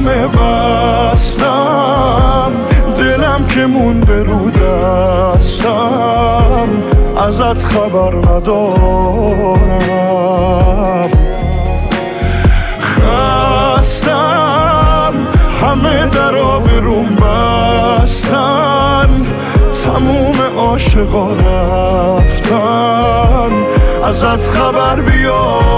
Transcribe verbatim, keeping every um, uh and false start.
همه بستم، دلم که مونده رو دستم، ازت خبر ندارم. خستم همه درا بروم بستن، تموم عاشقا رفتن، ازت خبر بیار